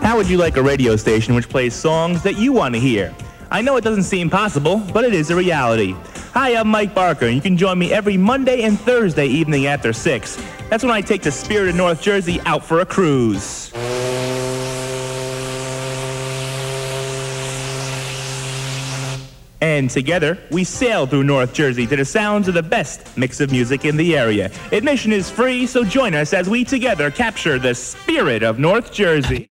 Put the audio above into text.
How would you like a radio station which plays songs that you want to hear? I know it doesn't seem possible, but it is a reality. Hi, I'm Mike Barker, and you can join me every Monday and Thursday evening after 6. That's when I take the spirit of North Jersey out for a cruise. And together, we sail through North Jersey to the sounds of the best mix of music in the area. Admission is free, so join us as we together capture the spirit of North Jersey.